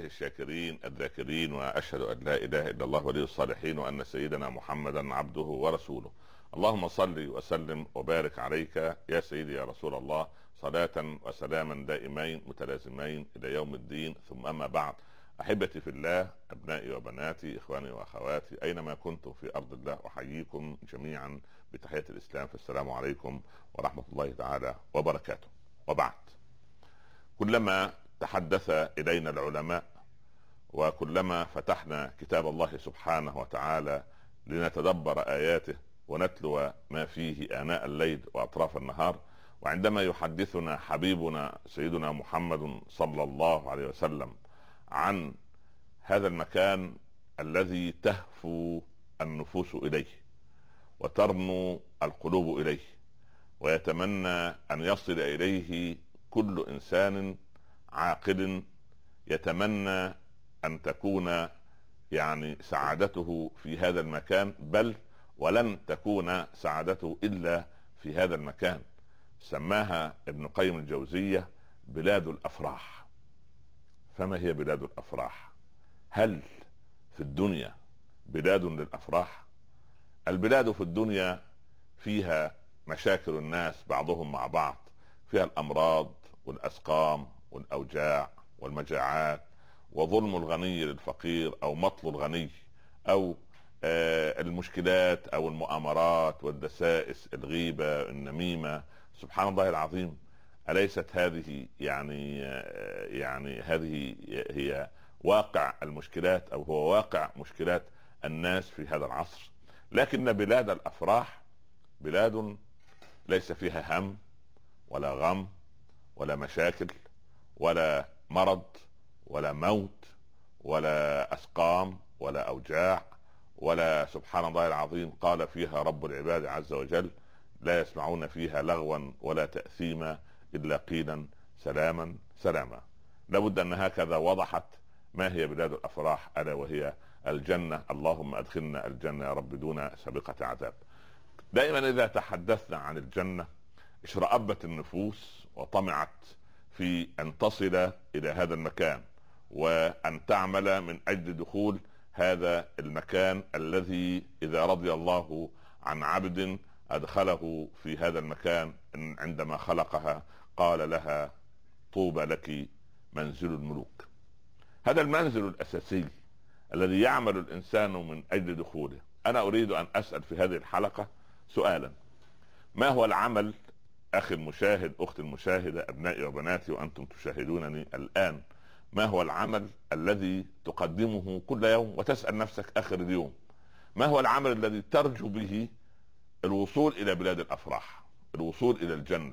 الشاكرين الذاكرين، واشهد ان لا اله الا الله ولي الصالحين، وان سيدنا محمدا عبده ورسوله. اللهم صل وسلم وبارك عليك يا سيدي يا رسول الله، صلاة وسلاما دائمين متلازمين الى يوم الدين. ثم اما بعد، احبتي في الله، ابنائي وبناتي، اخواني واخواتي، اينما كنتم في ارض الله، احييكم جميعا بتحية الاسلام، فالسلام عليكم ورحمة الله تعالى وبركاته. وبعد، كلما تحدث الينا العلماء وكلما فتحنا كتاب الله سبحانه وتعالى لنتدبر اياته ونتلو ما فيه اناء الليل واطراف النهار، وعندما يحدثنا حبيبنا سيدنا محمد صلى الله عليه وسلم عن هذا المكان الذي تهفو النفوس اليه وترنو القلوب اليه، ويتمنى ان يصل اليه كل انسان عاقل، يتمنى ان تكون سعادته في هذا المكان، بل ولن تكون سعادته الا في هذا المكان. سماها ابن قيم الجوزية بلاد الافراح. فما هي بلاد الافراح؟ هل في الدنيا بلاد للافراح؟ البلاد في الدنيا فيها مشاكل الناس بعضهم مع بعض، فيها الامراض والاسقام والاوجاع والمجاعات، وظلم الغني للفقير او مطل الغني، او المشكلات او المؤامرات والدسائس، الغيبة، النميمة. سبحان الله العظيم، أليست هذه هذه هي واقع المشكلات، او هو واقع مشكلات الناس في هذا العصر؟ لكن بلاد الافراح بلاد ليس فيها هم ولا غم ولا مشاكل ولا مرض ولا موت ولا اسقام ولا اوجاع ولا، سبحان الله العظيم، قال فيها رب العباد عز وجل: لا يسمعون فيها لغوا ولا تأثيما الا قيلا سلاما سلاما. لابد ان هكذا وضحت ما هي بلاد الافراح، الا وهي الجنة. اللهم ادخلنا الجنة يا رب دون سابقة عذاب. دائما اذا تحدثنا عن الجنة اشرأبت النفوس وطمعت في ان تصل الى هذا المكان، وان تعمل من اجل دخول هذا المكان الذي اذا رضي الله عن عبد ادخله في هذا المكان. عندما خلقها قال لها: طوبى لك منزل الملوك. هذا المنزل الاساسي الذي يعمل الانسان من اجل دخوله. انا اريد ان اسأل في هذه الحلقة سؤالا: ما هو العمل، اخي المشاهد، اختي المشاهدة، ابنائي وبناتي وانتم تشاهدونني الان، ما هو العمل الذي تقدمه كل يوم وتسأل نفسك اخر اليوم: ما هو العمل الذي ترجو به الوصول الى بلاد الافراح، الوصول الى الجنة؟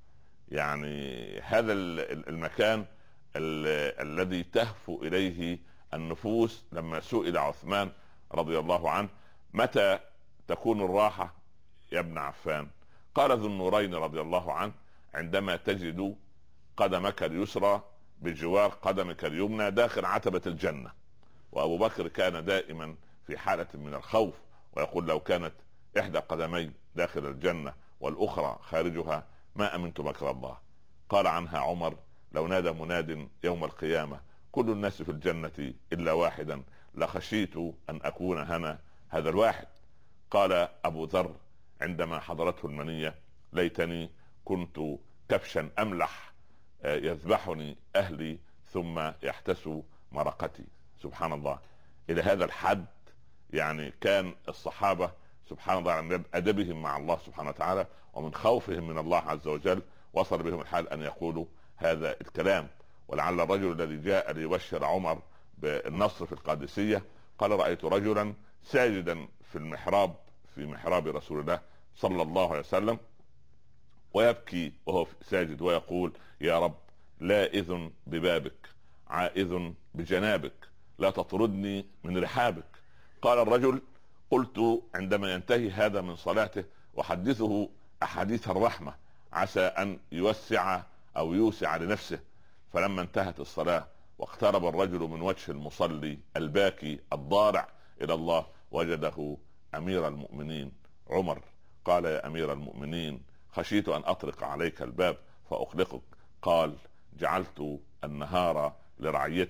هذا المكان الذي تهفو اليه النفوس. لما سئل عثمان رضي الله عنه: متى تكون الراحة يا ابن عفان؟ قال ذو النورين رضي الله عنه: عندما تجد قدمك اليسرى بجوار قدمك اليمنى داخل عتبة الجنة. وابو بكر كان دائما في حالة من الخوف ويقول: لو كانت احدى قدمي داخل الجنة والاخرى خارجها ما امنت مكر الله. قال عنها عمر: لو نادى مناد يوم القيامة كل الناس في الجنة الا واحدا لخشيت ان اكون انا هذا الواحد. قال ابو ذر عندما حضرته المنية: ليتني كنت كبشا املح يذبحني اهلي ثم يحتسوا مرقتي. سبحان الله، الى هذا الحد كان الصحابة سبحان الله من ادبهم مع الله سبحانه وتعالى ومن خوفهم من الله عز وجل وصل بهم الحال ان يقولوا هذا الكلام. ولعل الرجل الذي جاء ليبشر عمر بالنصر في القادسية قال: رأيت رجلا ساجدا في المحراب، في محراب رسول الله صلى الله عليه وسلم، ويبكي وهو ساجد ويقول: يا رب، لائذ ببابك عائذ بجنابك، لا تطردني من رحابك. قال الرجل: قلت عندما ينتهي هذا من صلاته وحدثه احاديث الرحمة عسى ان يوسع او يوسع لنفسه. فلما انتهت الصلاة واقترب الرجل من وجه المصلي الباكي الضارع الى الله وجده امير المؤمنين عمر. قال: يا امير المؤمنين، خشيت ان اطرق عليك الباب فاغلقك. قال: جعلت النهار لرعيتي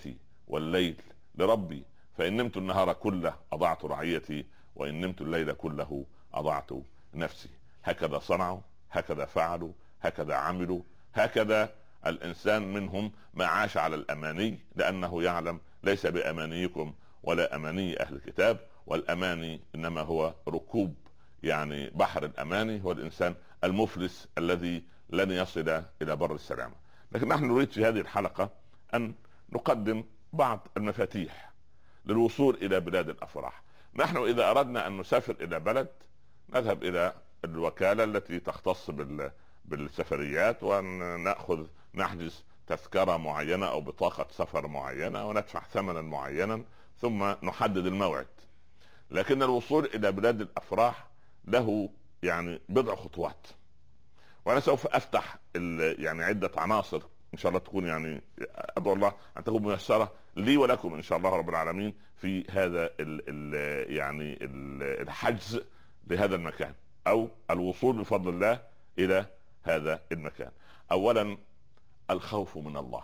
والليل لربي، فإن نمت النهار كله أضعت رعيتي، وإن نمت الليل كله أضعت نفسي. هكذا صنعوا، هكذا فعلوا، هكذا عملوا. هكذا الإنسان منهم ما عاش على الأماني، لأنه يعلم ليس بأمانيكم ولا أماني أهل الكتاب، والأماني إنما هو ركوب يعني بحر الأماني، هو الإنسان المفلس الذي لن يصل إلى بر السلامة. لكن نحن نريد في هذه الحلقة أن نقدم بعض المفاتيح للوصول إلى بلاد الأفراح. نحن إذا أردنا أن نسافر إلى بلد نذهب إلى الوكالة التي تختص بالسفريات، ونأخذ نحجز تذكرة معينة أو بطاقة سفر معينة، وندفع ثمنا معينا، ثم نحدد الموعد. لكن الوصول إلى بلاد الأفراح له يعني بضع خطوات، وأنا سوف أفتح يعني عدة عناصر إن شاء الله تكون يعني أدعو الله أن تكون ميسرة لي ولكم إن شاء الله رب العالمين في هذا يعني الحجز لهذا المكان أو الوصول بفضل الله إلى هذا المكان. أولا الخوف من الله.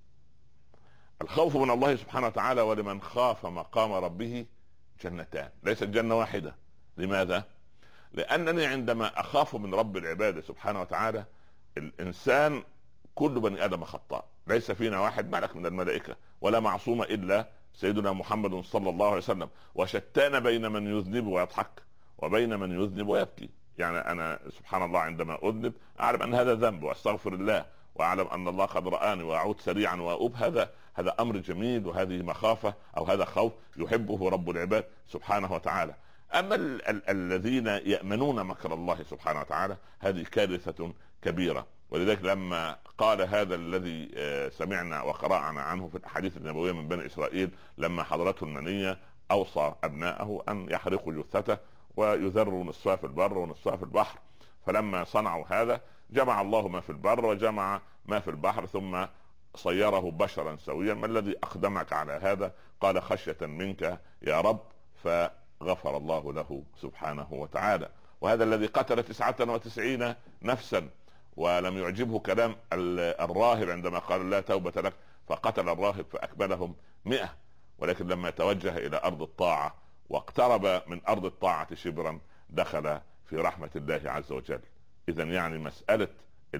الخوف من الله سبحانه وتعالى، ولمن خاف مقام ربه جنتان، ليست جنة واحدة. لماذا؟ لأنني عندما أخاف من رب العباد سبحانه وتعالى، الإنسان كل بني آدم خطاء، ليس فينا واحد ملك من الملائكة ولا معصوم إلا سيدنا محمد صلى الله عليه وسلم، وشتان بين من يذنب ويضحك وبين من يذنب ويبكي. يعني أنا سبحان الله عندما أذنب أعلم أن هذا ذنب وأستغفر الله، وأعلم أن الله قد رآني وأعود سريعا وأؤوب. هذا أمر جميل، وهذه مخافة أو هذا خوف يحبه رب العباد سبحانه وتعالى. أما الذين يأمنون مكر الله سبحانه وتعالى هذه كارثة كبيرة. ولذلك لما قال هذا الذي سمعنا وقرأنا عنه في الأحاديث النبوية من بني إسرائيل لما حضرته المنية، أوصى أبناءه أن يحرقوا جثته ويذروا نصفها في البر ونصفها في البحر. فلما صنعوا هذا جمع الله ما في البر وجمع ما في البحر، ثم صيره بشرا سويا. ما الذي أقدمك على هذا؟ قال خشية منك يا رب، فغفر الله له سبحانه وتعالى. وهذا الذي قتل 99 نفسا ولم يعجبه كلام الراهب عندما قال لا توبة لك، فقتل الراهب فأكملهم 100. ولكن لما توجه إلى أرض الطاعة واقترب من أرض الطاعة شبرا دخل في رحمة الله عز وجل. إذا يعني مسألة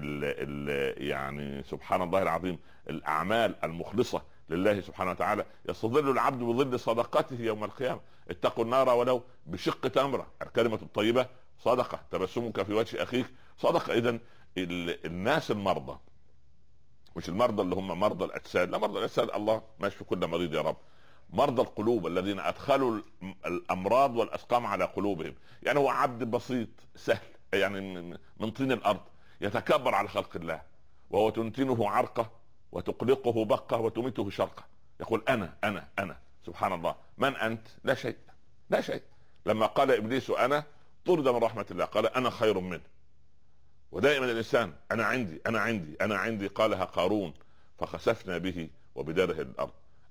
يعني سبحان الله العظيم الأعمال المخلصة لله سبحانه وتعالى يستظل العبد بظل صدقته يوم القيامة. اتقوا النار ولو بشق تمرة. الكلمة الطيبة صدقة، تبسمك في وجه أخيك صدقة. إذن الناس المرضى، مش المرضى اللي هم مرضى الأجساد، لا، مرضى الأجساد الله ما يشفي كل مريض يا رب. مرضى القلوب الذين أدخلوا الأمراض والأسقام على قلوبهم. يعني هو عبد بسيط سهل، يعني من طين الأرض، يتكبر على خلق الله، وهو تنتنه عرقه وتقلقه بقه وتميته شرقه. يقول أنا سبحان الله. من أنت؟ لا شيء، لا شيء. لما قال إبليس أنا طرد من رحمة الله، قال أنا خير منه. ودائما الإنسان أنا عندي قالها قارون فخسفنا به وبداره الأرض.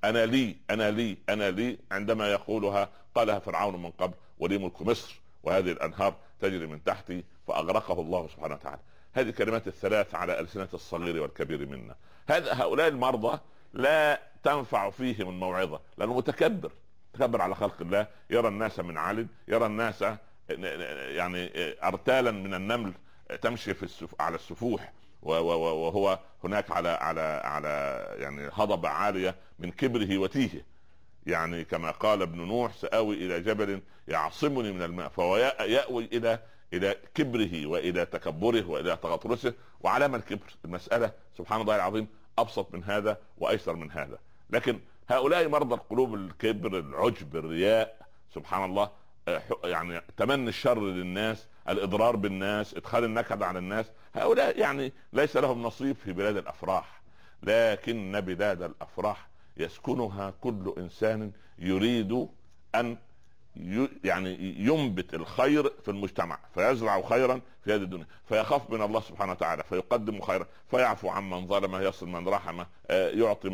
أنا لي عندما يقولها قالها فرعون من قبل ولي ملك مصر وهذه الأنهار تجري من تحتي فأغرقه الله سبحانه وتعالى. هذه الكلمات الثلاث على ألسنة الصغير والكبير منا. هؤلاء المرضى لا تنفع فيهم الموعظة، لأنه متكبر على خلق الله. يرى الناس من علم، يرى الناس يعني أرتالا من النمل تمشي على السفوح، وهو هناك على يعني هضبة عالية من كبره وتيهه. يعني كما قال ابن نوح سآوي إلى جبل يعصمني من الماء، فهو يأوي إلى كبره وإلى تكبره وإلى تغطرسه. وعلامة الكبر المسألة سبحان الله العظيم أبسط من هذا وأيسر من هذا. لكن هؤلاء مرضى القلوب، الكبر، العجب، الرياء، سبحان الله، يعني تمني الشر للناس، الإضرار بالناس، إدخال النكد على الناس، هؤلاء يعني ليس لهم نصيب في بلاد الأفراح. لكن بلاد الأفراح يسكنها كل إنسان يريد أن يعني ينبت الخير في المجتمع، فيزرع خيرا في هذه الدنيا، فيخاف من الله سبحانه وتعالى فيقدم خيرا، فيعفو عمن ظلم، يصل من رحم، يعطي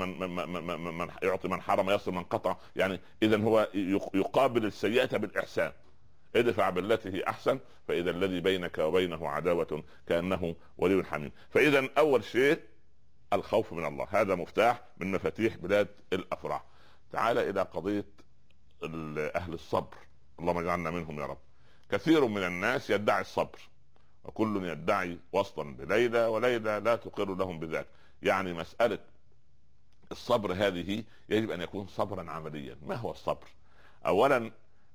من حرم، يصل من قطع. يعني إذا هو يقابل السيئة بالإحسان. ادفع بالتي هي أحسن فإذا الذي بينك وبينه عداوة كأنه ولي حميم. فإذا أول شيء الخوف من الله، هذا مفتاح من مفاتيح بلاد الأفراح. تعال الى قضيه اهل الصبر، اللهم اجعلنا منهم يا رب. كثير من الناس يدعي الصبر، وكل يدعي وصلا بليلى، وليلى لا تقر لهم بذلك. يعني مساله الصبر هذه يجب ان يكون صبرا عمليا. ما هو الصبر؟ اولا،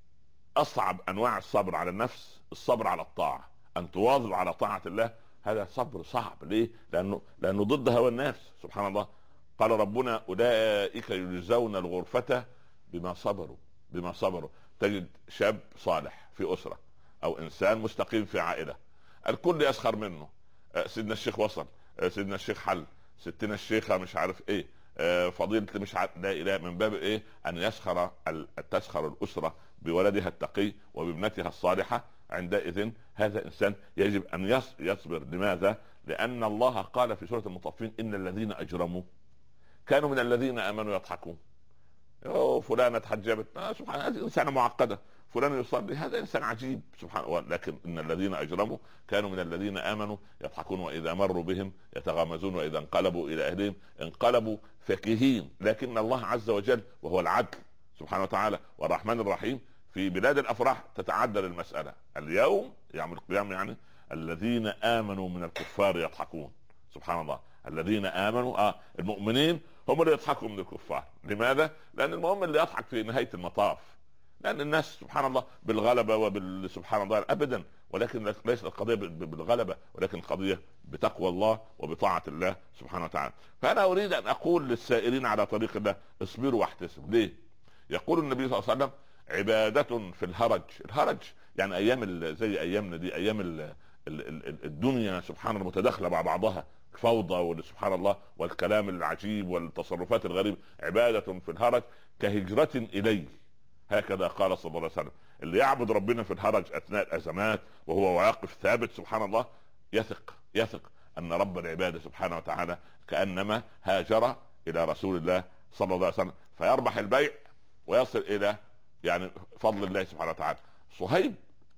اصعب انواع الصبر على النفس الصبر على الطاعه، ان تواظب على طاعه الله. هذا صبر صعب. ليه؟ لانه ضد هوى النفس. سبحان الله، قال ربنا اولئك يجزون الغرفه بما صبروا. تجد شاب صالح في اسره، او انسان مستقيم في عائله، الكل يسخر منه. سيدنا الشيخ وصل، سيدنا الشيخ حل، ستنا الشيخه مش عارف ايه، فضيلة مش عارف، لا اله، من باب ايه؟ ان تسخر الاسره بولدها التقي وبابنتها الصالحه. عندئذ هذا انسان يجب ان يصبر. لماذا؟ لان الله قال في سوره المطففين ان الذين اجرموا كانوا من الذين امنوا يضحكون. فلانة اتحجبت، سبحان، هذه انسانه معقده. فلان يصلي، هذا انسان عجيب، سبحان الله. لكن ان الذين اجرموا كانوا من الذين امنوا يضحكون واذا مروا بهم يتغامزون واذا انقلبوا الى اهلهم انقلبوا فكهين. لكن الله عز وجل وهو العدل سبحانه وتعالى والرحمن الرحيم في بلاد الافراح تتعدل المساله. اليوم يوم القيامه يعني الذين امنوا من الكفار يضحكون. سبحان الله، الذين امنوا المؤمنين هم اللي يضحكوا من الكفار. لماذا؟ لان المؤمن اللي يضحك في نهايه المطاف. لان الناس سبحان الله بالغلبه سبحان الله ابدا، ولكن ليس القضيه بالغلبه، ولكن القضيه بتقوى الله وبطاعه الله سبحانه وتعالى. فانا اريد ان اقول للسائرين على طريق الله اصبروا واحتسبوا. ليه؟ يقول النبي صلى الله عليه وسلم عباده في الهرج يعني ايام زي ايامنا دي، ايام الدنيا سبحان الله متداخله مع بعضها، فوضى سبحان الله، والكلام العجيب والتصرفات الغريبه. عباده في الهرج كهجره اليه، هكذا قال صلى الله عليه وسلم. اللي يعبد ربنا في الهرج اثناء الازمات وهو واقف ثابت سبحان الله، يثق ان رب العباده سبحانه وتعالى كانما هاجر الى رسول الله صلى الله عليه وسلم، فيربح البيع ويصل الى يعني فضل الله سبحانه وتعالى. صهيب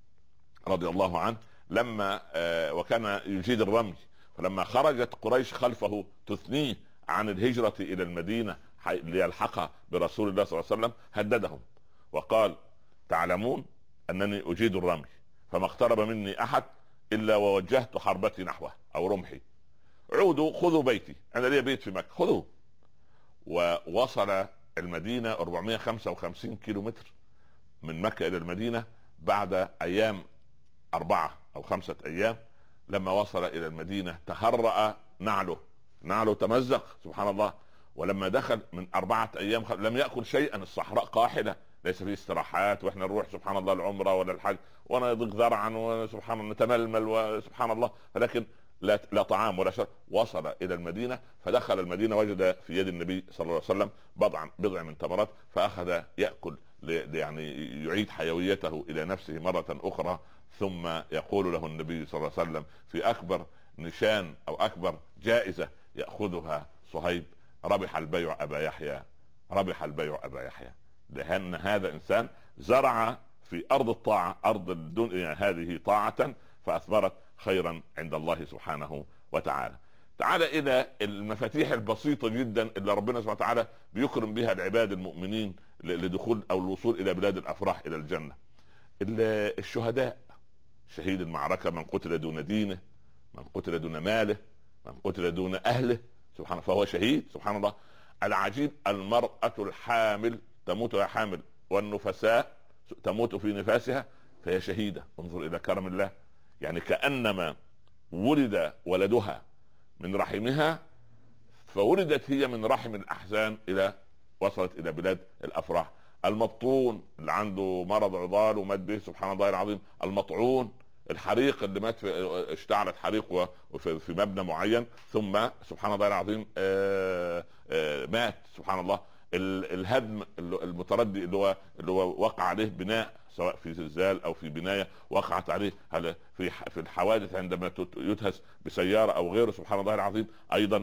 رضي الله عنه لما وكان يجيد الرمي، فلما خرجت قريش خلفه تثنيه عن الهجرة إلى المدينة ليلحق برسول الله صلى الله عليه وسلم هددهم وقال تعلمون أنني أجيد الرمي، فما اقترب مني أحد إلا ووجهت حربتي نحوه أو رمحي. عودوا خذوا بيتي، أنا لي بيت في مكة، خذوه. ووصل المدينة 455 كيلو متر من مكة إلى المدينة بعد أيام 4 أو 5 أيام. لما وصل الى المدينة تهرأ نعله تمزق سبحان الله. ولما دخل من 4 ايام لم يأكل شيئا، الصحراء قاحلة ليس فيه استراحات، واحنا نروح سبحان الله العمرة ولا الحج ونضيق ذرعا وسبحان الله نتململ وسبحان الله، ولكن لا طعام ولا شرب. وصل الى المدينة، فدخل المدينة وجد في يد النبي صلى الله عليه وسلم بضع من تمرات، فاخذ يأكل يعني يعيد حيويته الى نفسه مرة اخرى. ثم يقول له النبي صلى الله عليه وسلم في اكبر نشان او اكبر جائزة يأخذها صهيب: ربح البيع ابا يحيى، ربح البيع ابا يحيى. لان هذا انسان زرع في ارض الطاعة، ارض الدنيا هذه طاعة فاثمرت خيرا عند الله سبحانه وتعالى. تعال الى المفاتيح البسيطة جدا اللي ربنا سبحانه وتعالى بيكرم بها العباد المؤمنين لدخول او الوصول الى بلاد الافراح الى الجنة. الشهداء، شهيد المعركة من قتل دون دينه، من قتل دون ماله، من قتل دون اهله سبحان الله فهو شهيد. سبحان الله العجيب، المرأة الحامل تموت وهي حامل، والنفساء تموت في نفاسها فهي شهيدة. انظر الى كرم الله، يعني كأنما ولد ولدها من رحمها، فولدت هي من رحم الاحزان الى وصلت الى بلاد الافراح. المبطون اللي عنده مرض عضال ومات به سبحان الله العظيم. المطعون، الحريق اللي مات اشتعلت حريق في مبنى معين ثم سبحان الله العظيم مات سبحان الله. الهدم المتردي اللي هو وقع عليه بناء، سواء في زلزال او في بنايه وقعت عليه في الحوادث عندما يدهس بسياره او غيره سبحان الله العظيم. ايضا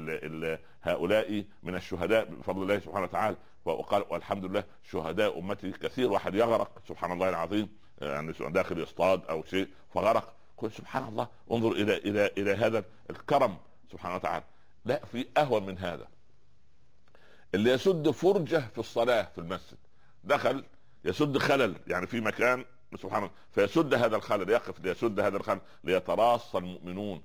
هؤلاء من الشهداء بفضل الله سبحانه وتعالى. وقال والحمد لله شهداء امتي كثير، واحد يغرق سبحان الله العظيم يعني داخل يصطاد او شيء فغرق. قل سبحان الله، انظر الى هذا الكرم سبحانه وتعالى. لا في اهون من هذا. اللي يسد فرجة في الصلاة في المسجد، دخل يسد خلل يعني في مكان سبحان الله، فيسد هذا الخلل، يقف ليسد هذا الخلل ليتراص المؤمنون.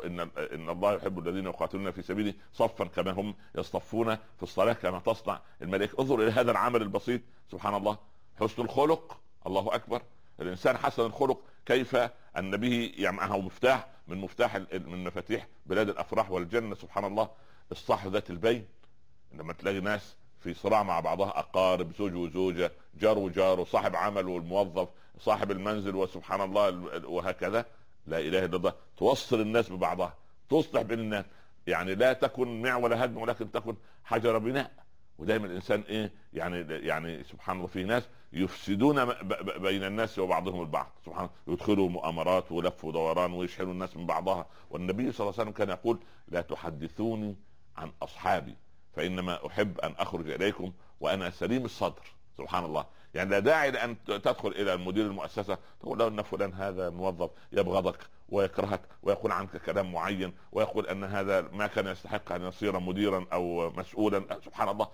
ان الله يحب الذين يقاتلون في سبيله صفا كما هم يصطفون في الصلاه كما تصنع الملائكه. انظر الى هذا العمل البسيط سبحان الله. حسن الخلق، الله اكبر. الانسان حسن الخلق كيف ان به يعني معه مفتاح من من مفاتيح بلاد الافراح والجنه سبحان الله. الصح ذات البين، لما تلاقي ناس في صراع مع بعضها، اقارب، زوج وزوجه، جار وجار، صاحب عمل والموظف، صاحب المنزل، وسبحان الله وهكذا، لا اله الا الله، توصل الناس ببعضها، تصلح بين الناس. يعني لا تكن معول هدم ولكن تكن حجر بناء. ودايما الانسان ايه يعني سبحان الله في ناس يفسدون بين الناس وبعضهم البعض سبحان الله، يدخلوا مؤامرات ولف ودوران ويشحنوا الناس من بعضها. والنبي صلى الله عليه وسلم كان يقول: لا تحدثوني عن اصحابي فانما احب ان اخرج اليكم وانا سليم الصدر. سبحان الله. يعني لا داعي لان تدخل الى مدير المؤسسه تقول له ان فلان هذا موظف يبغضك ويكرهك ويقول عنك كلام معين ويقول ان هذا ما كان يستحق ان يصير مديرا او مسؤولا. سبحان الله.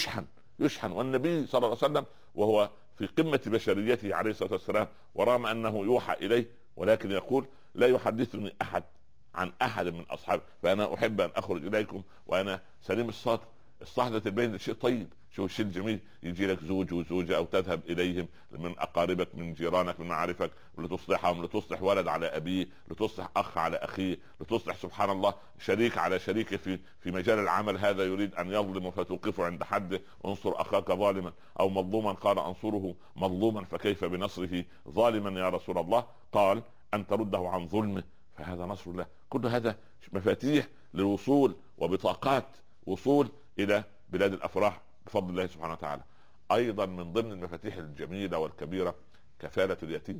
فيشحن. والنبي صلى الله عليه وسلم وهو في قمه بشريته عليه الصلاه والسلام، ورغم انه يوحى اليه ولكن يقول: لا يحدثني احد عن احد من اصحابي فانا احب ان اخرج اليكم وانا سليم الصدر. الصحبة البين شيء طيب، شو الشيء الجميل. يجي لك زوج وزوجة او تذهب اليهم من اقاربك من جيرانك من معارفك لتصلحهم، لتصلح ولد على ابيه، لتصلح اخ على اخيه، لتصلح سبحان الله شريك على شريكه في مجال العمل. هذا يريد ان يظلم فتوقفه عند حده: انصر اخاك ظالما او مظلوما، قال: انصره مظلوما فكيف بنصره ظالما يا رسول الله؟ قال: ان ترده عن ظلمه فهذا نصر الله. كل هذا مفاتيح للوصول وبطاقات وصول الى بلاد الافراح بفضل الله سبحانه وتعالى. ايضا من ضمن المفاتيح الجميله والكبيره كفاله اليتيم.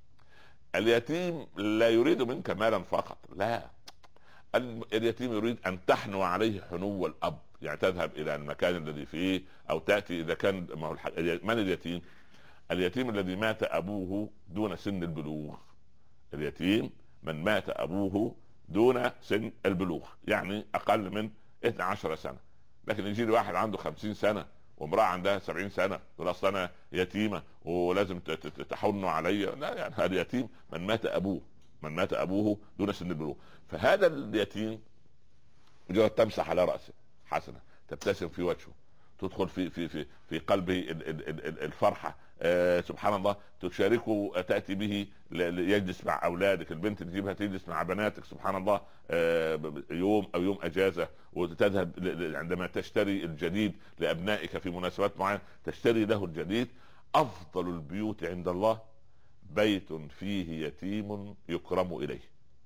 اليتيم لا يريد منك مالا فقط، لا، اليتيم يريد ان تحنو عليه حنو الاب، يعني تذهب الى المكان الذي فيه او تاتي اذا كان من اليتيم؟ اليتيم الذي مات ابوه دون سن البلوغ. اليتيم من مات ابوه دون سن البلوغ، يعني اقل من 12 سنه. لكن يجي لي واحد عنده 50 سنه وامراه عندها 70 سنه تقول اصل انا يتيمه ولازم تحنوا علي، لا، يعني هذا يتيم من مات ابوه دون سن البلوغ. فهذا اليتيم مجرد تمسح على راسه حسنه، تبتسم في وجهه، تدخل في قلبه الفرحه، سبحان الله، تشاركه، تاتي به يجلس مع اولادك، البنت تجيبها تجلس مع بناتك سبحان الله يوم او يوم اجازه، وتذهب عندما تشتري الجديد لابنائك في مناسبات معينه تشتري له الجديد. افضل البيوت عند الله بيت فيه يتيم يكرم اليه،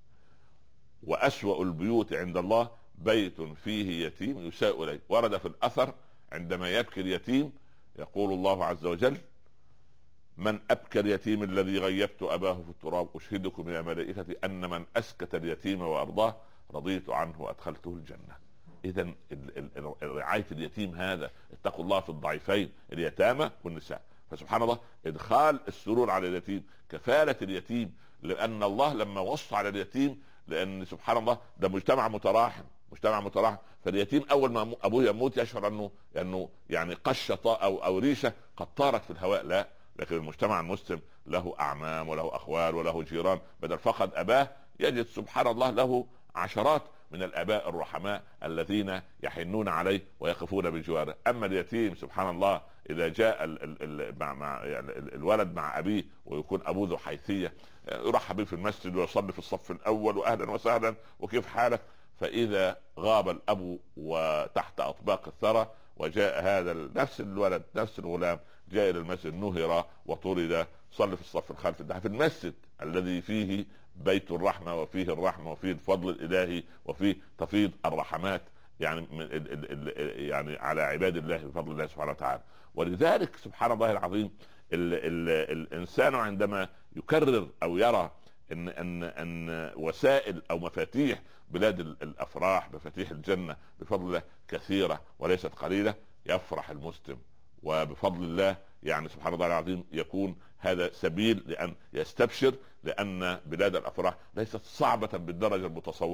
واسوأ البيوت عند الله بيت فيه يتيم يساء اليه. ورد في الاثر عندما يبكي اليتيم يقول الله عز وجل: من ابكى اليتيم الذي غيبت اباه في التراب اشهدكم يا ملائكتي ان من اسكت اليتيم وارضاه رضيت عنه وادخلته الجنه. اذا رعايه اليتيم هذا، اتقوا الله في الضعيفين اليتامى والنساء. فسبحان الله ادخال السرور على اليتيم، كفاله اليتيم، لان الله لما وصى على اليتيم، لان سبحان الله ده مجتمع متراحم، فاليتيم اول ما ابوه يموت يشعر انه يعني قشه او ريشه قد طارت في الهواء، لا، لكن المجتمع المسلم له اعمام وله اخوال وله جيران، بدل فقد اباه يجد سبحان الله له عشرات من الاباء الرحماء الذين يحنون عليه ويقفون بجواره. اما اليتيم سبحان الله اذا جاء الولد مع ابيه ويكون ابوه ذو حيثيه، يرحب به في المسجد ويصلي في الصف الاول واهلا وسهلا وكيف حالك. فاذا غاب الاب وتحت اطباق الثرى وجاء هذا نفس الولد نفس الغلام جاء الى المسجد نهر وطرد، صلي في الصف الخلفي، ده في المسجد الذي فيه بيت الرحمه وفيه الرحمه وفيه الفضل الالهي وفيه تفيض الرحمات يعني يعني على عباد الله بفضل الله سبحانه وتعالى. ولذلك سبحان الله العظيم الانسان عندما يكرر او يرى ان وسائل او مفاتيح بلاد الافراح، مفاتيح الجنه بفضل الله كثيره وليست قليله، يفرح المسلم، وبفضل الله يعني سبحان الله العظيم يكون هذا سبيل لان يستبشر، لان بلاد الافراح ليست صعبه بالدرجه المتصوره.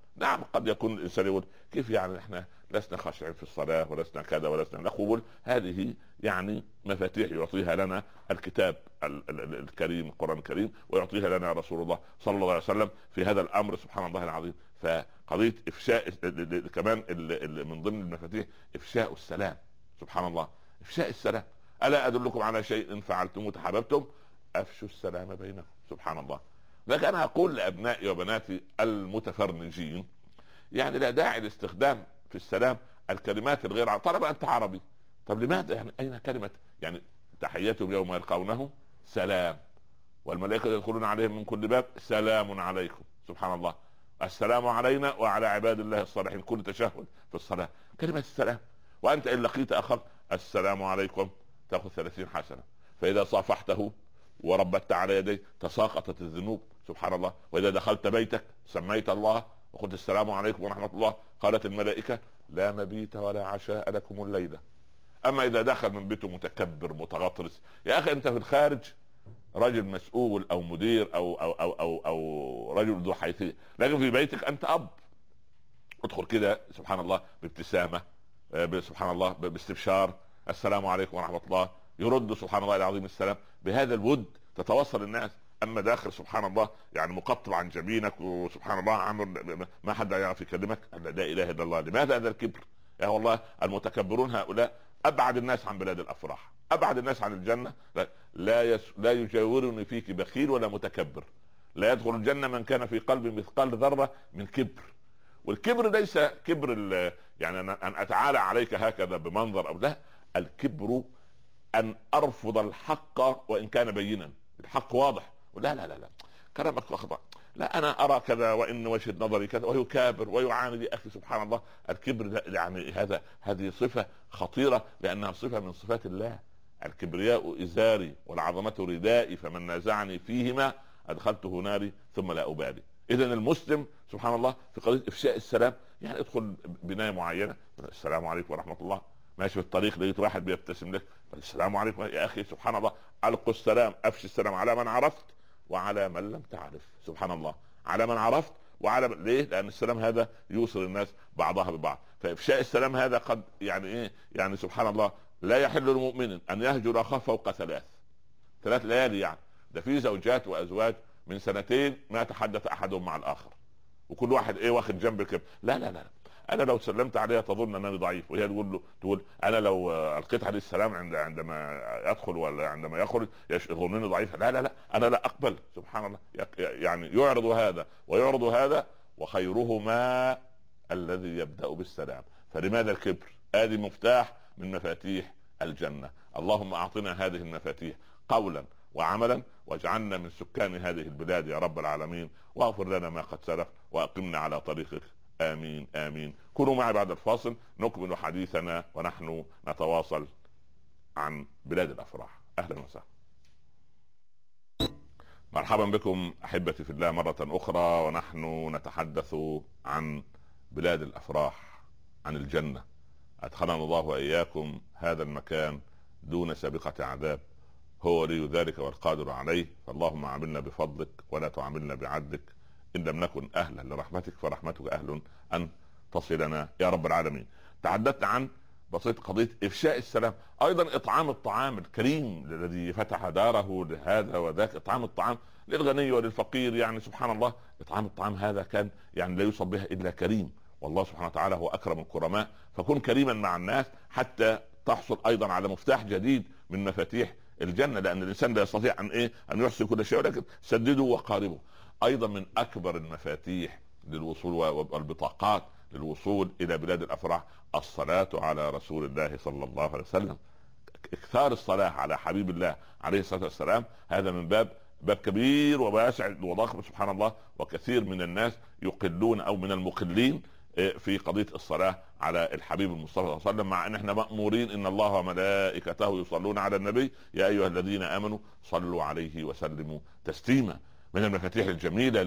نعم قد يكون الانسان يقول كيف يعني احنا لسنا خاشعين في الصلاه ولسنا كذا ولسنا، نقول هذه يعني مفاتيح يعطيها لنا الكتاب الكريم القرآن الكريم، ويعطيها لنا رسول الله صلى الله عليه وسلم في هذا الامر سبحان الله العظيم. فقضيه افشاء كمان من ضمن المفاتيح افشاء السلام، سبحان الله، افشاء السلام. الا ادلكم على شيء فعلتم تحاببتم افشوا السلام بينكم، سبحان الله. لكن انا اقول لابنائي وبناتي المتفرنجين يعني لا داعي لاستخدام في السلام الكلمات الغير طالما انت عربي. طب لماذا يعني اين كلمه يعني تحياتهم يوم يلقونه سلام، والملائكه يدخلون عليهم من كل باب سلام عليكم، سبحان الله. السلام علينا وعلى عباد الله الصالحين، كل تشهد في الصلاه كلمه السلام. وانت ان لقيت اخاك السلام عليكم تاخذ 30 حسنه، فاذا صافحته وربت على يديه تساقطت الذنوب، سبحان الله. واذا دخلت بيتك سميت الله وقلت السلام عليكم ورحمه الله، قالت الملائكه لا مبيت ولا عشاء لكم الليله. اما اذا دخل من بيته متكبر متغطرس، يا اخي انت في الخارج رجل مسؤول او مدير او رجل ذو حيثيه، لكن في بيتك انت اب. ادخل كده سبحان الله بابتسامه، سبحان الله باستبشار، السلام عليكم ورحمه الله، يرد سبحان الله العظيم السلام. بهذا الود تتوصل الناس. اما داخل سبحان الله يعني مقطب عن جبينك وسبحان الله عامل ما حد يعرف يكلمك، لا اله الا الله. لماذا هذا الكبر؟ يا والله المتكبرون هؤلاء ابعد الناس عن بلاد الافراح، ابعد الناس عن الجنه. لا يجاورني فيك بخيل ولا متكبر. لا يدخل الجنه من كان في قلبه مثقال ذره من كبر. والكبر ليس كبر يعني ان اتعالى عليك هكذا بمنظر او لا. الكبر ان ارفض الحق وان كان بينا، الحق واضح، لا لا لا لا كلامك اخطا، لا انا ارى كذا وان وجهه نظري كذا، ويكابر ويعاند. يا اخي سبحان الله الكبر يعني هذه صفه خطيره، لانها صفه من صفات الله. الكبرياء ازاري والعظمه ردائي، فمن نازعني فيهما ادخلته ناري ثم لا ابالي. اذا المسلم سبحان الله في قضيه افشاء السلام يعني ادخل بنايه معينه السلام عليكم ورحمه الله، ماشي في الطريق لقيت واحد بيبتسم لك السلام عليكم، يا اخي سبحان الله القوا السلام، افشي السلام على من عرفت وعلى من لم تعرف، سبحان الله. على من عرفت وعلى ليه؟ لان السلام هذا يوصل الناس بعضها ببعض. فافشاء السلام هذا قد يعني ايه يعني سبحان الله لا يحل للمؤمن ان يهجر اخاه فوق 3 ليالي. يعني ده في زوجات وازواج من 2 ما يتحدث احدهم مع الاخر، وكل واحد ايه واخد جنب كده. لا لا لا انا لو سلمت عليها تظن انني ضعيف، وهي تقول انا لو القيت عليه السلام عندما يدخل ولا عندما يخرج يظنني ضعيف. لا لا لا انا لا اقبل، سبحان الله. يعني يعرض هذا ويعرض هذا، وخيرهما الذي يبدأ بالسلام. فلماذا الكبر؟ هذه مفتاح من مفاتيح الجنة. اللهم اعطنا هذه المفاتيح قولا وعملا، واجعلنا من سكان هذه البلاد يا رب العالمين، واغفر لنا ما قد سلف واقمنا على طريقك، آمين آمين. كونوا معي بعد الفاصل نكمل حديثنا ونحن نتواصل عن بلاد الأفراح. أهلا وسهلا، مرحبا بكم أحبتي في الله مرة أخرى، ونحن نتحدث عن بلاد الأفراح، عن الجنة. أدخلنا الله وإياكم هذا المكان دون سابقة عذاب، هو ولي ذلك والقادر عليه. فاللهم عاملنا بفضلك ولا تعاملنا بعدلك، إن لم نكن أهلا لرحمتك فرحمتك أهل أن تصلنا يا رب العالمين. تحدثت عن بسيط قضية إفشاء السلام، أيضا إطعام الطعام الكريم الذي فتح داره لهذا وذاك، إطعام الطعام للغني وللفقير. يعني سبحان الله إطعام الطعام هذا كان يعني لا يوصف بها إلا كريم، والله سبحانه وتعالى هو أكرم الكرماء. فكن كريما مع الناس حتى تحصل أيضا على مفتاح جديد من مفاتيح الجنة، لأن الإنسان لا يستطيع أن يحصي كل شيء، ولكن سددوا وقاربوا. ايضا من اكبر المفاتيح للوصول والبطاقات للوصول الى بلاد الافراح الصلاة على رسول الله صلى الله عليه وسلم. اكثار الصلاة على حبيب الله عليه الصلاة والسلام هذا من باب كبير وواسع وضخم، سبحان الله. وكثير من الناس يقلون او من المقلين في قضية الصلاة على الحبيب المصطفى صلى الله عليه وسلم، مع ان احنا مأمورين ان الله وملائكته يصلون على النبي يا ايها الذين امنوا صلوا عليه وسلموا تسليما. من المفاتيح الجميلة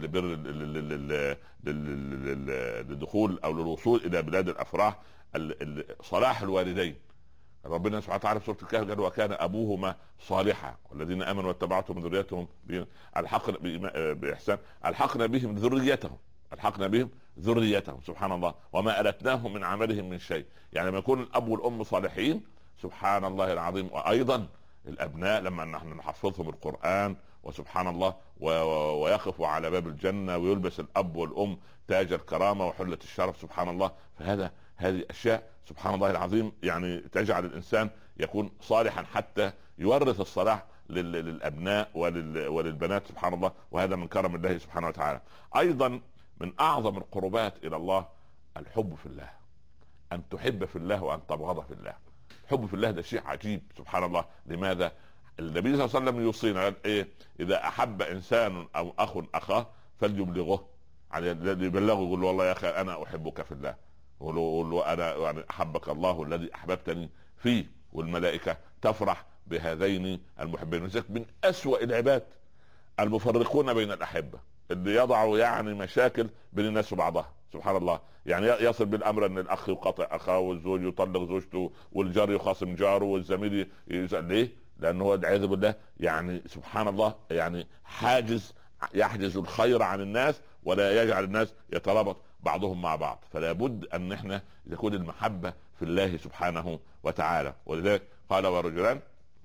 للدخول او للوصول الى بلاد الافراح صلاح الوالدين. ربنا سبحانه وتعالى في سورة الكهف قال وكان ابوهما صالحا والذين امنوا واتبعتهم ذريتهم باحسان الحقنا بهم ذريتهم، الحقنا بهم ذريتهم سبحان الله وما ألتناهم من عملهم من شيء. يعني لما يكون الاب والام صالحين سبحان الله العظيم، وايضا الابناء لما نحن نحفظهم القرآن وسبحان الله ويقفوا على باب الجنة ويلبس الاب والام تاج الكرامة وحلة الشرف سبحان الله. هذه اشياء سبحان الله العظيم يعني تجعل الانسان يكون صالحا حتى يورث الصلاح للابناء وللبنات سبحان الله. وهذا من كرم الله سبحانه وتعالى. ايضا من اعظم القربات الى الله الحب في الله، ان تحب في الله وان تبغض في الله. الحب في الله ده شيء عجيب سبحان الله. لماذا؟ النبي صلى الله عليه وسلم يوصينا قال ايه؟ اذا احب انسان او اخ اخاه فليبلغه، يعني يبلغه يقول له والله يا اخي انا احبك في الله، يقول له انا يعني احبك الله الذي احببتني فيه، والملائكه تفرح بهذين المحبين. من اسوأ العباد المفرقون بين الاحبه، اللي يضعوا يعني مشاكل بين الناس وبعضها سبحان الله. يعني يصل بالامر ان الاخ يقاطع اخاه، والزوج يطلق زوجته، والجار يخاصم جاره، والزميل ليه؟ لانه هو والعياذ بالله يعني سبحان الله يعني يحجز الخير عن الناس ولا يجعل الناس يترابط بعضهم مع بعض. فلا بد ان احنا تكون المحبه في الله سبحانه وتعالى. ولذلك قال ورجلان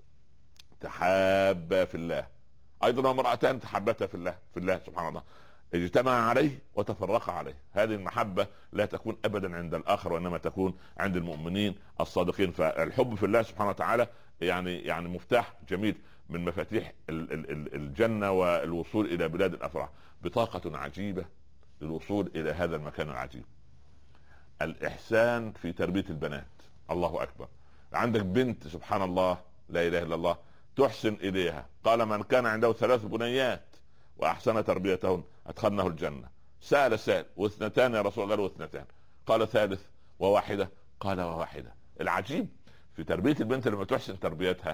تحابا في الله، ايضا امرأتان تحبتا في الله سبحان الله، اجتمع عليه وتفرق عليه. هذه المحبة لا تكون ابدا عند الاخر، وانما تكون عند المؤمنين الصادقين. فالحب في الله سبحانه وتعالى يعني مفتاح جميل من مفاتيح الجنة والوصول الى بلاد الافراح. بطاقة عجيبة للوصول الى هذا المكان العجيب. الاحسان في تربية البنات. الله اكبر. عندك بنت سبحان الله لا اله الا الله تحسن اليها. قال من كان عنده 3 بنيات واحسن تربيتهن ادخلناه الجنة. سأل واثنتان يا رسول الله؟ قال واثنتان. قال ثالث وواحدة؟ قال وواحدة. العجيب في تربية البنت لما تحسن تربيتها،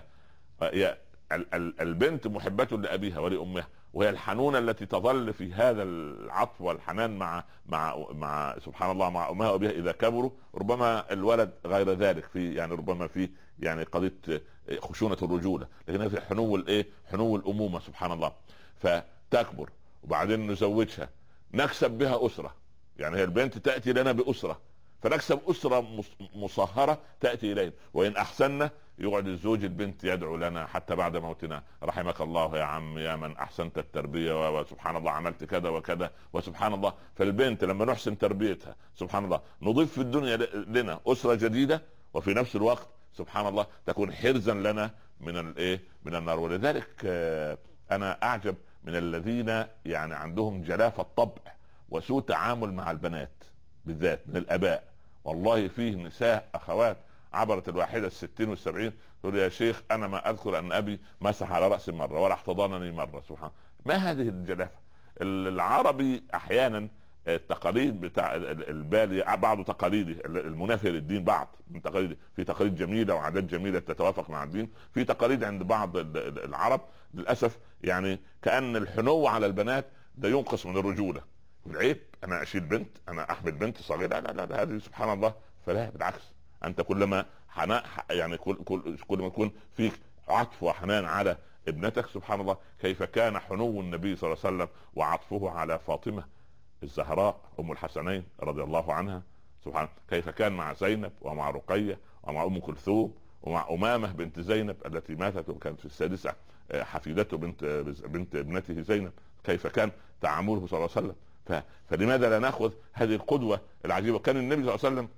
البنت محبة لأبيها ولأمها، وهي الحنونة التي تظل في هذا العطف والحنان مع سبحان الله مع أمها وأبيها إذا كبروا. ربما الولد غير ذلك، في يعني ربما في يعني قضية خشونة الرجولة، لكن في حنو الأمومة سبحان الله. فتكبر وبعدين نزوجها، نكسب بها أسرة. يعني هي البنت تأتي لنا بأسرة، فنكسب أسرة مصهرة تأتي إلينا. وإن أحسننا يقعد الزوج البنت يدعو لنا حتى بعد موتنا، رحمك الله يا عم يا من أحسنت التربية، وسبحان الله عملت كذا وكذا وسبحان الله. فالبنت لما نحسن تربيتها سبحان الله نضيف في الدنيا لنا أسرة جديدة، وفي نفس الوقت سبحان الله تكون حرزا لنا من النار. ولذلك أنا أعجب من الذين يعني عندهم جلافة الطبع وسوء تعامل مع البنات بالذات من الآباء. والله فيه نساء أخوات عبرت الواحدة 60 و70 تقول يا شيخ أنا ما أذكر أن أبي مسح على رأسي مرة ولا احتضنني مرة. سبحان ما هذه الجلافة؟ العربي أحيانا التقاليد بتاع البالي بعض تقاليدي المنافية للدين، بعض من تقاليد، في تقاليد جميلة وعادات جميلة تتوافق مع الدين، في تقاليد عند بعض العرب للأسف يعني كأن الحنو على البنات ده ينقص من الرجولة. العيب انا اشيل بنت، انا احمل بنت صغيره، لا هذه سبحان الله. فلا بالعكس، انت كلما يعني كل ما يكون فيك عطف وحنان على ابنتك سبحان الله. كيف كان حنو النبي صلى الله عليه وسلم وعطفه على فاطمه الزهراء ام الحسنين رضي الله عنها سبحان، كيف كان مع زينب ومع رقيه ومع ام كلثوم ومع امامه بنت زينب التي ماتت وكانت في السادسه حفيدته بنت ابنته زينب. كيف كان تعامله صلى الله عليه وسلم. فلماذا لا ناخذ هذه القدوة العجيبة؟ كان النبي صلى الله عليه وسلم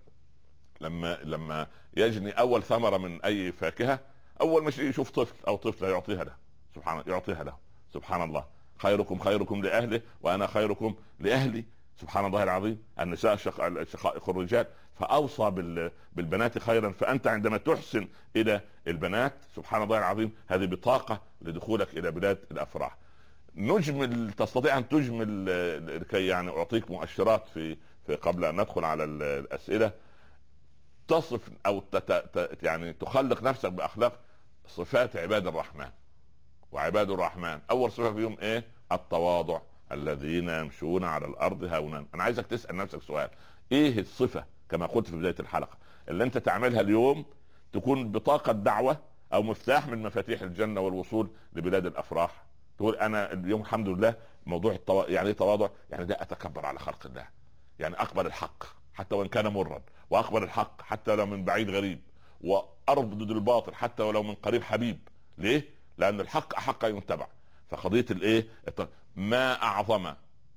لما يجني اول ثمرة من اي فاكهة، اول ما يشوف طفل او طفلة يعطيها له سبحان الله. خيركم لأهله وانا خيركم لأهلي سبحان الله العظيم. النساء شقائق الرجال، فاوصى بالبنات خيرا. فانت عندما تحسن الى البنات سبحان الله العظيم هذه بطاقة لدخولك الى بلاد الافراح. نجمل، تستطيع ان تجمل لكي يعني اعطيك مؤشرات في قبل ان ندخل على الاسئله، تصف او يعني تخلق نفسك باخلاق صفات عباد الرحمن. وعباد الرحمن اول صفه فيهم ايه؟ التواضع، الذين يمشون على الارض هونا. انا عايزك تسال نفسك سؤال، ايه الصفه كما قلت في بدايه الحلقه اللي انت تعملها اليوم تكون بطاقه دعوه او مفتاح من مفاتيح الجنه والوصول لبلاد الافراح؟ تقول انا اليوم الحمد لله موضوع يعني تواضع، يعني ده اتكبر على خلق الله، يعني اقبل الحق حتى وان كان مرا، واقبل الحق حتى لو من بعيد غريب، وارفض الباطل حتى ولو من قريب حبيب. ليه؟ لان الحق احق ان يتبع. فقضيه الايه، ما اعظم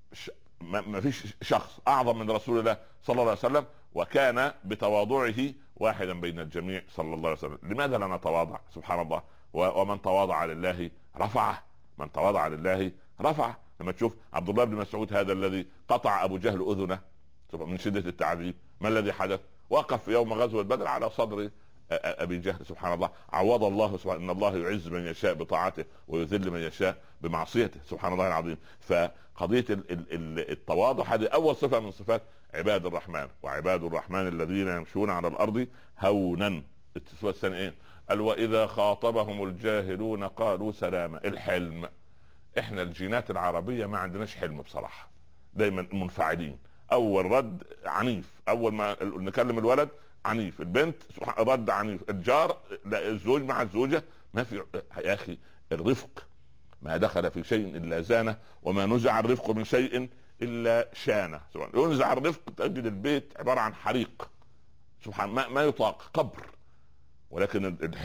ما فيش شخص اعظم من رسول الله صلى الله عليه وسلم، وكان بتواضعه واحدا بين الجميع صلى الله عليه وسلم. لماذا لا نتواضع؟ سبحان الله. ومن تواضع لله رفعه، من تواضع لله رفعه. لما تشوف عبد الله بن مسعود هذا الذي قطع ابو جهل اذنه من شده التعذيب، ما الذي حدث؟ وقف في يوم غزوه بدر على صدر ابي جهل. سبحان الله. عوض الله سبحانه ان الله يعز من يشاء بطاعته ويذل من يشاء بمعصيته. سبحان الله العظيم. فقضيه التواضع هذه اول صفه من صفات عباد الرحمن. وعباد الرحمن الذين يمشون على الارض هونا. الصفه الثانيه ايه؟ قال واذا خاطبهم الجاهلون قالوا سلاما. الحلم. احنا الجينات العربيه ما عندناش حلم بصراحه، دايما منفعلين. اول رد عنيف، اول ما نكلم الولد عنيف، البنت رد عنيف، الجار، الزوج مع الزوجه ما في. يا اخي الرفق ما دخل في شيء الا زانه، وما نزع الرفق من شيء الا شانه. ينزع الرفق تجد البيت عباره عن حريق. سبحان ما يطاق، قبر. ولكن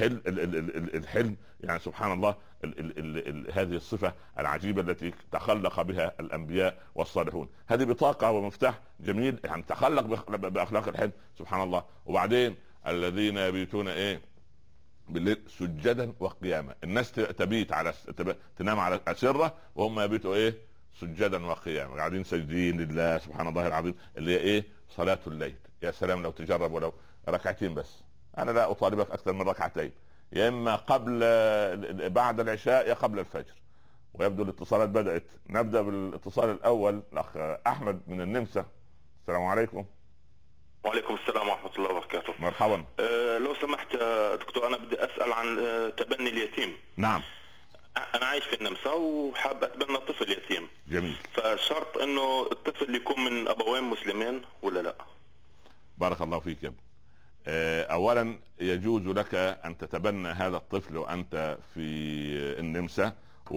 الحلم يعني سبحان الله هذه الصفة العجيبة التي تخلق بها الأنبياء والصالحون. هذه بطاقة ومفتاح جميل، يعني تخلق بأخلاق الحلم. سبحان الله. وبعدين الذين يبيتون ايه بالليل سجدا وقياما. الناس تبيت تنام على أسرة، وهم يبيتوا ايه سجدا وقياما، قاعدين ساجدين لله. سبحان الله العظيم. اللي هي ايه صلاة الليل. يا سلام لو تجرب ولو ركعتين بس. انا لا اطالبك اكثر من ركعتين، يا اما بعد العشاء يا قبل الفجر. ويبدو الاتصالات بدأت. نبدأ بالاتصال الاول، الاخ احمد من النمسا. السلام عليكم. وعليكم السلام ورحمة الله وبركاته. مرحبا. لو سمحت دكتور، انا بدي اسأل عن تبني اليتيم. نعم. انا عايش في النمسا وحاب اتبنى طفل يتيم. جميل. فشرط انه الطفل يكون من ابوين مسلمين ولا لا؟ بارك الله فيك يا ابني. اولا يجوز لك ان تتبنى هذا الطفل وانت في النمسا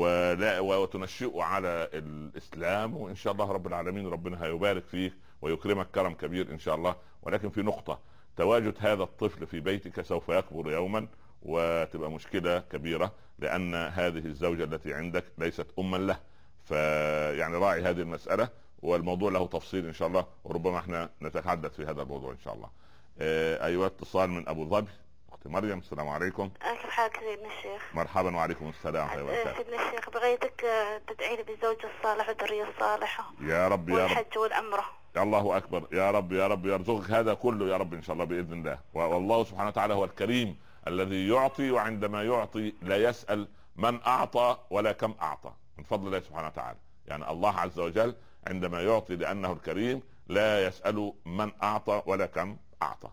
وتنشئه على الاسلام، وان شاء الله رب العالمين ربنا هيبارك فيك ويكرمك كرم كبير ان شاء الله. ولكن في نقطة، تواجد هذا الطفل في بيتك سوف يكبر يوما وتبقى مشكلة كبيرة، لان هذه الزوجة التي عندك ليست اما له. فيعني راعي هذه المسألة، والموضوع له تفصيل ان شاء الله، وربما احنا نتحدث في هذا الموضوع ان شاء الله. ايوه اتصال من ابو ظبي، اختي مريم. السلام عليكم. كيف حالك سيدنا الشيخ؟ مرحبا وعليكم السلام. سيدنا الشيخ بغيتك تدعي لي بالزوج الصالح والذريه الصالحه يا رب يا رب، والحج والعمره. الله اكبر. يا رب يا رب يرزقك هذا كله يا رب ان شاء الله باذن الله. والله سبحانه وتعالى هو الكريم الذي يعطي، وعندما يعطي لا يسأل من اعطى ولا كم اعطى، من فضل الله سبحانه وتعالى. يعني الله عز وجل عندما يعطي لانه الكريم لا يسأل من اعطى ولا كم اعطى.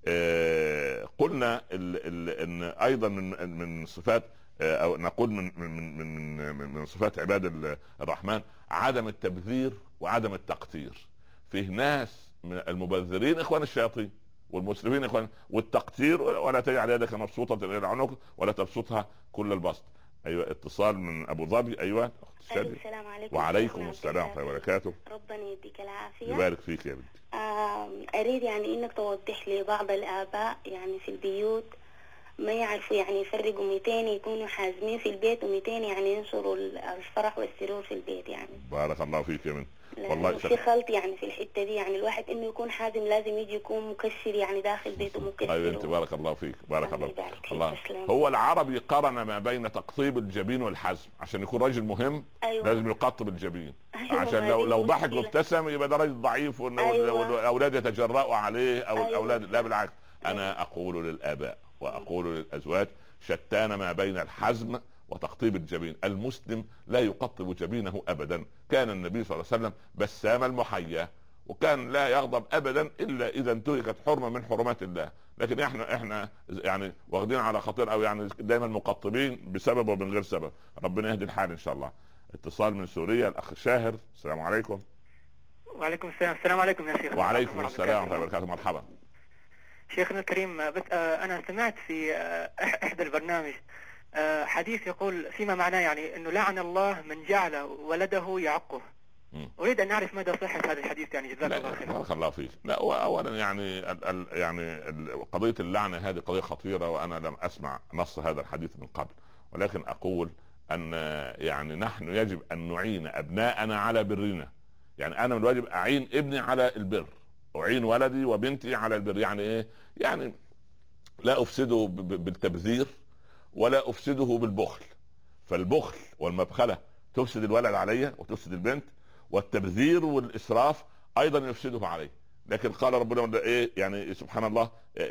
قلنا ان ايضا من صفات، او نقول من صفات عباد الرحمن عدم التبذير وعدم التقتير. فيه ناس من المبذرين اخوان الشياطين، والمسلمين اخوان، والتقتير ولا تجعل يدك مبسوطة الى عنقك ولا تبسطها كل البسط. ايوه اتصال من ابو ظبي. ايوه السلام عليكم. وعليكم السلام ورحمه الله وبركاته. ربنا يديك العافيه. يبارك فيك يا بنتي. اريد يعني انك توضح لي بعض الاباء يعني في البيوت ما يعرفوا يعني يفرقوا 200 يكونوا حازمين في البيت و200 يعني ينشروا الفرح والسرور في البيت يعني. بارك الله فيك يا بنتي. والله في خلط يعني في الحته دي، يعني الواحد انه يكون حازم لازم يجي يكون مكشر يعني داخل بيته مكشر. ايوه انت بارك الله فيك. بارك الله. هو العربي قرن ما بين تقطيب الجبين والحزم. عشان يكون راجل مهم أيوة. لازم يقطب الجبين. أيوة. عشان لو ضحك وابتسم يبقى ده راجل ضعيف، والاولاد يتجرأوا عليه او أيوة. الاولاد لا بالعكس. انا اقول للاباء واقول للازواج شتان ما بين الحزم وتقطيب الجبين. المسلم لا يقطب جبينه ابدا. كان النبي صلى الله عليه وسلم بسام المحيا، وكان لا يغضب ابدا الا اذا انتهكت حرمه من حرمات الله. لكن احنا يعني واخدين على خطير، او يعني دايما مقطبين بسبب ومن غير سبب. ربنا يهدي الحال ان شاء الله. اتصال من سوريا الاخ شاهر. السلام عليكم. وعليكم السلام. السلام عليكم يا شيخ. وعليكم السلام ورحمه الله وبركاته. مرحبا شيخنا الكريم. بس انا سمعت في احدى البرنامج حديث يقول فيما معناه يعني انه لعن الله من جعل ولده يعقه. اريد ان نعرف مدى صحه هذا الحديث يعني. جزاك الله خير. بارك الله فيك. لا، اولا يعني قضيه اللعنه هذه قضيه خطيره، وانا لم اسمع نص هذا الحديث من قبل، ولكن اقول ان يعني نحن يجب ان نعين ابناءنا على برنا. يعني انا من الواجب اعين ابني على البر، اعين ولدي وبنتي على البر. يعني ايه؟ يعني لا افسده بالتبذير ولا افسده بالبخل. فالبخل والمبخله تفسد الولد عليا وتفسد البنت، والتبذير والاسراف ايضا يفسده عليه. لكن قال ربنا ايه يعني سبحان الله،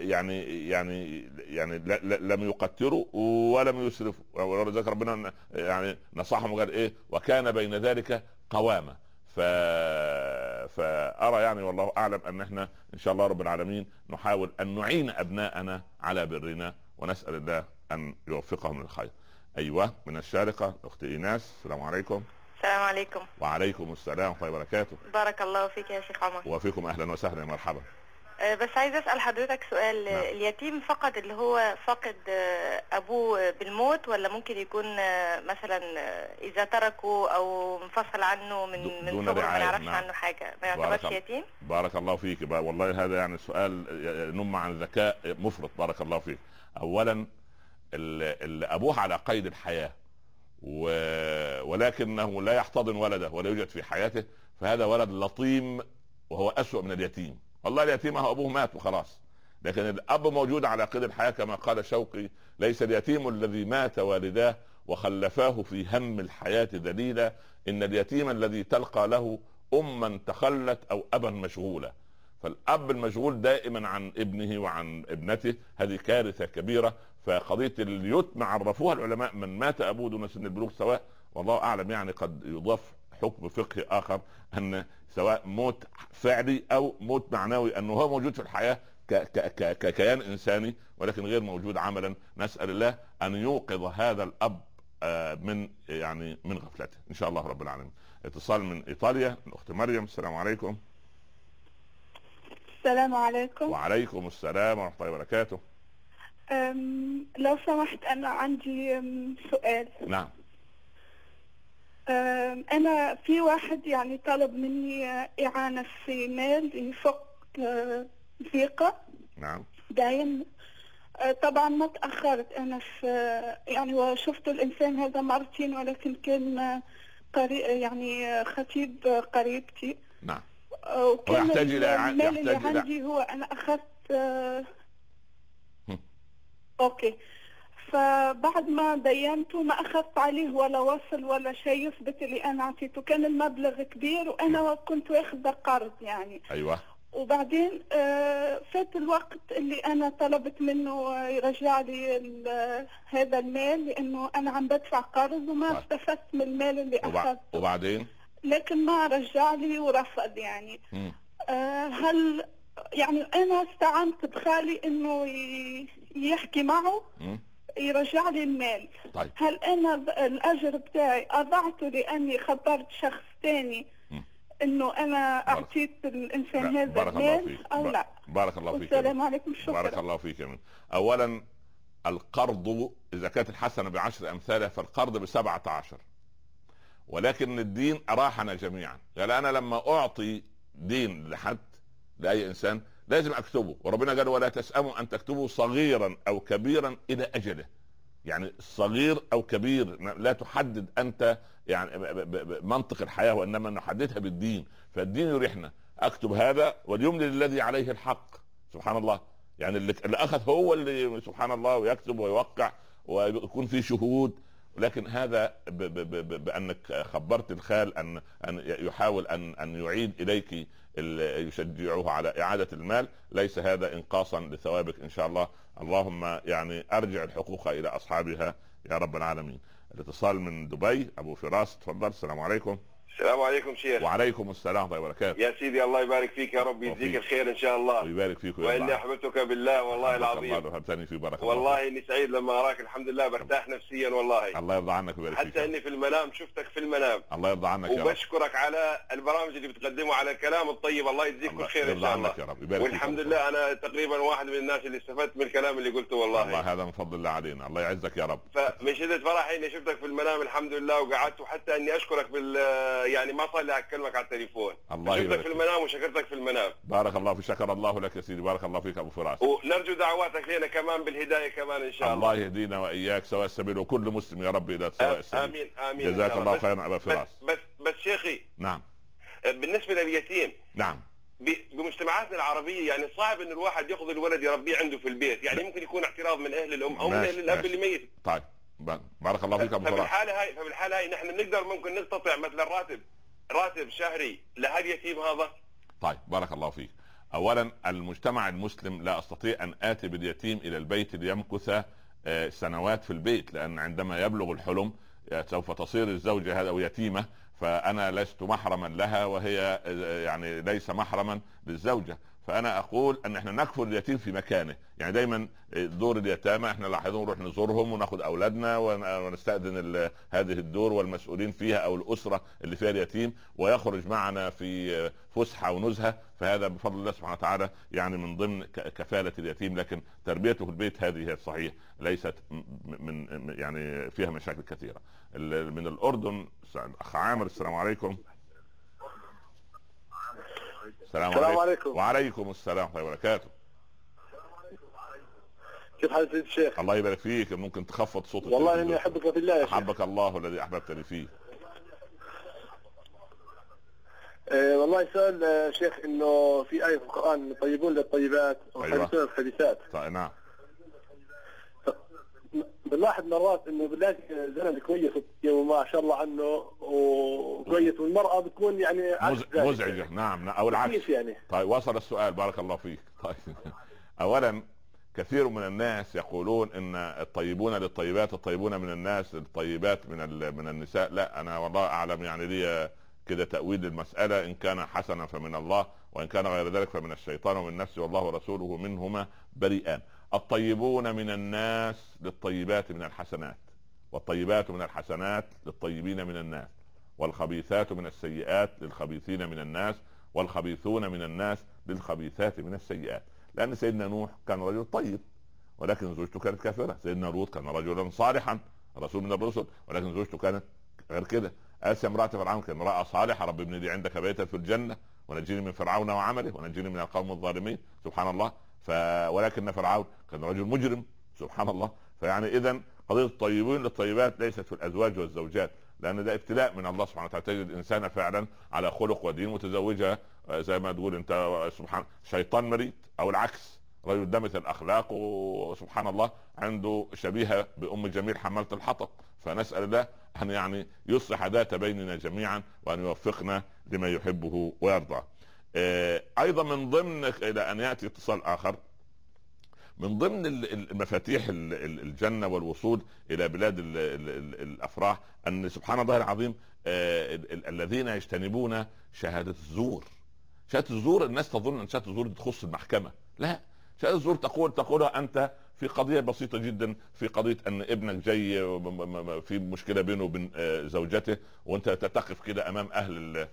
يعني لم يقتروا ولم يسرفوا، ولذلك ربنا يعني نصحهم وقال ايه وكان بين ذلك قواما. فارى يعني والله اعلم ان احنا ان شاء الله رب العالمين نحاول ان نعين ابناءنا على برنا، ونسال الله ان يوفقهم للخير. ايوه من الشارقه اختي ايناس. السلام عليكم. السلام عليكم. وعليكم السلام ورحمه الله وبركاته. بارك الله فيك يا شيخ عمر. وفيكم اهلا وسهلا يا مرحبا. بس عايز اسال حضرتك سؤال. نعم. اليتيم فقد اللي هو فقد ابوه بالموت، ولا ممكن يكون مثلا اذا تركه او انفصل عنه من صغره ما يعرفش نعم. عنه حاجه ما يعتبرش يتيم؟ بارك الله فيك. والله هذا يعني سؤال ينم عن ذكاء مفرط. بارك الله فيك. اولا اللي ابوه على قيد الحياه ولكنه لا يحتضن ولده ولا يوجد في حياته، فهذا ولد لطيم وهو أسوأ من اليتيم. والله اليتيم هو ابوه مات وخلاص، لكن الاب موجود على قيد الحياه كما قال شوقي: ليس اليتيم الذي مات والداه وخلفاه في هم الحياه ذليلا، ان اليتيم الذي تلقى له اما تخلت او ابا مشغولا. فالاب المشغول دائما عن ابنه وعن ابنته، هذه كارثه كبيره. فقضيه اليتم عرفوها العلماء من مات ابوه دون سن البلوغ، سواء والله اعلم يعني قد يضاف حكم فقهي اخر ان سواء موت فعلي او موت معنوي، انه هو موجود في الحياه ككيان انساني ولكن غير موجود عملا. نسال الله ان يوقظ هذا الاب من غفلته ان شاء الله رب العالمين. اتصال من ايطاليا الاخت مريم. السلام عليكم. السلام عليكم. وعليكم السلام ورحمه الله وبركاته. لو سمحت أنا عندي سؤال. نعم. أنا في واحد يعني طلب مني إعانة في مال يفك ضيقة. نعم. دايم. طبعا ما تأخرت أنا في يعني وشفت الإنسان هذا مرتين، ولكن كان يعني خطيب قريبتي. نعم. وكان المال اللي عندي هو أنا أخذت اوكي. فبعد ما دينته ما اخذت عليه ولا وصل ولا شيء يثبت اللي انا اعطيته، كان المبلغ كبير وانا كنت واخذه قرض يعني. ايوه. وبعدين فات الوقت اللي انا طلبت منه يرجع لي هذا المال، لانه انا عم بدفع قرض وما استفدت من المال اللي اخذته. وبعدين لكن ما رجع لي ورفض يعني. هل يعني انا استعنت بخالي انه يحكي معه يرجع لي المال. طيب. هل انا الاجر بتاعي اضعته لاني خبرت شخص ثاني انه انا اعطيت الانسان هذا المال او لا؟ بارك الله فيك. السلام عليكم. شكرا. بارك الله فيك يا من. اولا القرض اذا كانت الحسنه ب10 امثالها فالقرض ب17، ولكن الدين اراحنا جميعا. يعني انا لما اعطي دين لحد لاي انسان لازم اكتبه، وربنا قال: ولا تسأموا ان تكتبوا صغيرا او كبيرا الى اجله. يعني صغير او كبير لا تحدد انت يعني منطق الحياه، وانما نحددها بالدين. فالدين يريحنا. اكتب هذا وليملي الذي عليه الحق. سبحان الله. يعني اللي اخذ هو اللي سبحان الله ويكتب ويوقع ويكون في شهود. لكن هذا بانك خبرت الخال ان يحاول ان يعيد اليك يشجعه على اعاده المال، ليس هذا انقاصا لثوابك ان شاء الله. اللهم يعني ارجع الحقوق الى اصحابها يا رب العالمين. الاتصال من دبي ابو فراس. تفضل. السلام عليكم. السلام عليكم شيخ. وعليكم السلام ورحمه الله وبركاته. يا سيدي الله يبارك فيك يا رب، يجزيك الخير ان شاء الله ويبارك فيك واني احببتك بالله والله العظيم. الله في بركه. والله اني سعيد لما اراك، الحمد لله برتاح نفسيا والله. الله يرضى عنك ويبارك فيك. حتى اني في المنام شفتك في المنام. الله يرضى عنك يا رب. وبشكرك على البرامج اللي بتقدموا على الكلام الطيب. الله يجزيك كل خير ان شاء الله. يا رب. يبارك والحمد لله انا تقريبا واحد من الناس اللي استفدت من الكلام اللي قلته والله. الله هذا من فضل الله علينا. الله يعزك يا رب. فمن شدة فرحي اني شفتك في المنام الحمد لله وقعدت، وحتى اني اشكرك يعني ما صار لي اكلمك على التليفون. الله شفتك يبارك في المنام وشكرتك في المنام. بارك الله فيك، شكر الله لك يا سيدي، بارك الله فيك ابو فراس. ونرجو دعواتك لنا كمان بالهدايه كمان ان شاء الله. الله يهدينا واياك سواء السبيل، وكل مسلم يا رب الى سواء السبيل. امين امين. جزاك الله خيرا ابو فراس. بس شيخي. نعم. بالنسبه لليتيم. نعم. بمجتمعاتنا العربيه يعني صعب ان الواحد ياخذ الولد يربيه عنده في البيت، يعني ممكن يكون اعتراض من اهل الام او من اهل الاب اللي ميت. طيب بارك الله فيك ابو فراس. فبالحاله هاي نحن نقدر ممكن نقتطع مثلا راتب شهري لهاليتيم هذا. طيب بارك الله فيك. اولا المجتمع المسلم لا استطيع ان اتي باليتيم الى البيت ليمكث سنوات في البيت، لان عندما يبلغ الحلم سوف تصير الزوجه هذا يتيمه، فانا لست محرما لها وهي يعني ليس محرما للزوجه. فانا اقول ان احنا نكفل اليتيم في مكانه. يعني دايما دور اليتامى احنا لاحظون نروح نزورهم وناخذ اولادنا ونستاذن هذه الدور والمسؤولين فيها او الاسره اللي فيها اليتيم، ويخرج معنا في فسحه ونزهه، فهذا بفضل الله سبحانه وتعالى يعني من ضمن كفاله اليتيم. لكن تربيته في البيت هذه هي الصحيح، ليست من يعني فيها مشاكل كثيره. من الاردن اخ عامر، السلام عليكم. السلام عليكم. وعليكم السلام ورحمه الله وبركاته. كيف حالك الشيخ؟ الله يبارك فيك. ممكن تخفض صوتك؟ والله اني احبك في الله يا شيخ. احبك الله الذي احببتني فيه. والله سؤال شيخ، انه في آية في القرآن طيبون للطيبات وخبيثون للخبيثات. نعم. بنلاحظ مرات انه بنلاقي زلمه كويس وما شاء الله عنه وكويس، والمرأة بتكون يعني مزعجة. نعم او العكس يعني. طيب وصل السؤال، بارك الله فيك. طيب اولا كثير من الناس يقولون ان الطيبون للطيبات، الطيبون من الناس الطيبات من النساء. لا، انا والله اعلم يعني لي كده تأويل للمسألة، ان كان حسنا فمن الله، وان كان غير ذلك فمن الشيطان ومن نفسه، والله ورسوله منهما بريئان. الطيبون من الناس للطيبات من الحسنات، والطيبات من الحسنات للطيبين من الناس، والخبيثات من السيئات للخبيثين من الناس، والخبيثون من الناس للخبيثات من السيئات. لأن سيدنا نوح كان رجل طيب ولكن زوجته كانت كافرة. سيدنا لوط كان رجلا صالحا رسول من الرسل ولكن زوجته كانت غير كده. آسيا امرأة فرعون كان امرأة صالحة، رب ابن لي عندك بيتا في الجنة ونجيني من فرعون وعمله ونجيني من القوم الظالمين. سبحان الله. ولكن فرعون كان رجل مجرم. سبحان الله. فيعني اذا قضية الطيبين للطيبات ليست في الازواج والزوجات، لان ده ابتلاء من الله سبحانه وتعالى. تجد الانسان فعلا على خلق ودين متزوجها زي ما تقول انت سبحان شيطان مريض، او العكس رجل دمث الاخلاق وسبحان الله عنده شبيهه بام جميل حمالة الحطب. فنسال الله ان يعني يصلح ذات بيننا جميعا وان يوفقنا لما يحبه ويرضى. ايضا من ضمن الى ان ياتي اتصال اخر، من ضمن المفاتيح الجنه والوصول الى بلاد الافراح ان سبحان الله العظيم الذين يجتنبون شهاده الزور. شهاده الزور الناس تظن ان شهاده الزور تخص المحكمه، لا. شهاده الزور تقولها انت في قضيه بسيطه جدا، في قضيه ان ابنك جاي في مشكله بينه وبين زوجته، وانت تقف كده امام اهل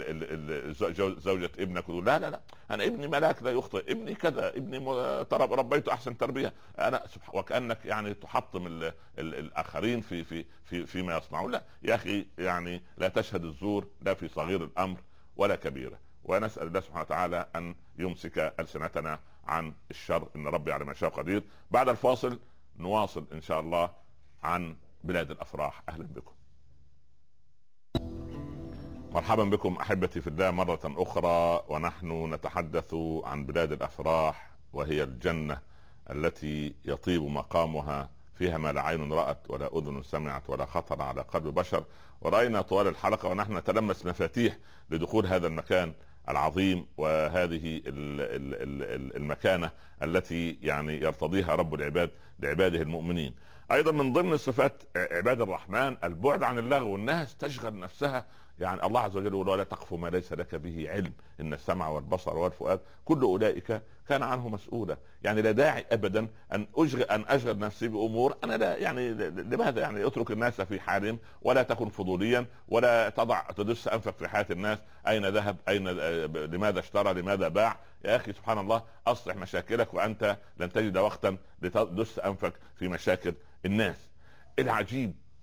زوجة ابنك وتقول لا لا لا انا ابني ملاك لا يخطئ، ابني كذا، ابني ربيته احسن تربيه، انا وكانك يعني تحطم الاخرين فيما يصنعون. لا يا اخي، يعني لا تشهد الزور لا في صغير الامر ولا كبيره. ونسال الله سبحانه وتعالى ان يمسك السنتنا عن الشر، ان ربي على ما شاء قدير. بعد الفاصل نواصل ان شاء الله عن بلاد الافراح. اهلا بكم، مرحبا بكم احبتي في الله مره اخرى، ونحن نتحدث عن بلاد الافراح، وهي الجنه التي يطيب مقامها، فيها ما لا عين رأت ولا اذن سمعت ولا خطر على قلب بشر. ورأينا طوال الحلقه ونحن نتلمس مفاتيح لدخول هذا المكان العظيم وهذه المكانة التي يعني يرتضيها رب العباد لعباده المؤمنين. ايضا من ضمن صفات عباد الرحمن البعد عن اللغو، والناس تشغل نفسها. يعني الله عز وجل يقول ولا تقف ما ليس لك به علم ان السمع والبصر والفؤاد كل اولئك كان عنه مسؤولا. يعني لا داعي ابدا ان اشغل نفسي بامور انا لا، يعني لماذا؟ يعني اترك الناس في حالهم ولا تكن فضوليا ولا تدس انفك في حياة الناس. اين ذهب؟ اين لماذا اشترى؟ لماذا باع؟ يا اخي سبحان الله، اصلح مشاكلك وانت لن تجد وقتا لتدس انفك في مشاكل الناس. العجيب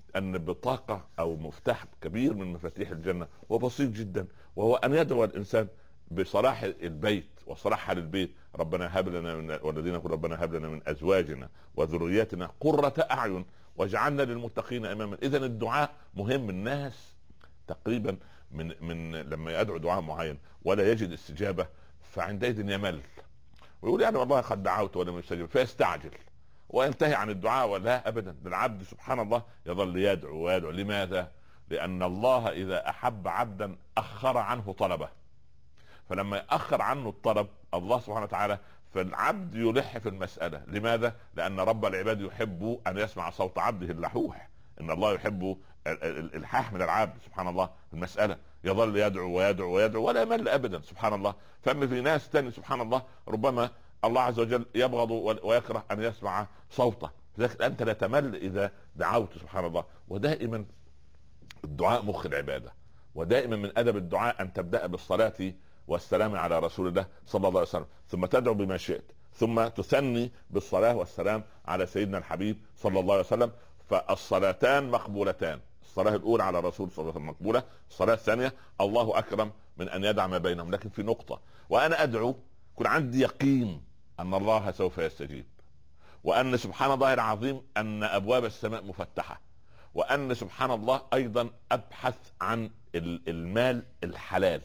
ان بطاقه او مفتاح كبير من مفاتيح الجنه وبسيط جدا، وهو ان يدعو الانسان بصلاح البيت وصلاح البيت. ربنا هب لنا من والذين يقول ربنا هب لنا من ازواجنا وذرياتنا قرة اعين واجعلنا للمتقين اماما. اذا الدعاء مهم. الناس تقريبا من لما يدعو دعاء معين ولا يجد استجابه فعندئذ يمل ويقول يعني والله قد دعوت ولم يستجب، فيستعجل وينتهي عن الدعاء. ولا ابدا، العبد سبحان الله يظل يدعو ويدعو. لماذا؟ لان الله اذا احب عبدا اخر عنه طلبه، فلما يأخر عنه الطلب الله سبحانه وتعالى فالعبد يلح في المسألة. لماذا؟ لأن رب العباد يحب أن يسمع صوت عبده اللحوح. إن الله يحب الإلحاح من العبد سبحان الله في المسألة، يظل يدعو ويدعو ويدعو ولا يمل أبدا سبحان الله. فأما في ناس تاني سبحان الله ربما الله عز وجل يبغض ويكره أن يسمع صوته، لكن أنت لا تمل إذا دعوت سبحان الله. ودائما الدعاء مخ العبادة، ودائما من أدب الدعاء أن تبدأ بالصلاة والسلام على رسول الله صلى الله عليه وسلم، ثم تدعو بما شئت، ثم تثني بالصلاة والسلام على سيدنا الحبيب صلى الله عليه وسلم. فالصلاتان مقبولتان، الصلاة الأولى على رسول صلى الله عليه وسلم مقبولة، الصلاة الثانية الله أكرم من أن يدع ما بينهم. لكن في نقطة، وأنا أدعو كن عندي يقين أن الله سوف يستجيب، وأن سبحان الله العظيم أن أبواب السماء مفتحة، وأن سبحان الله أيضا أبحث عن المال الحلال.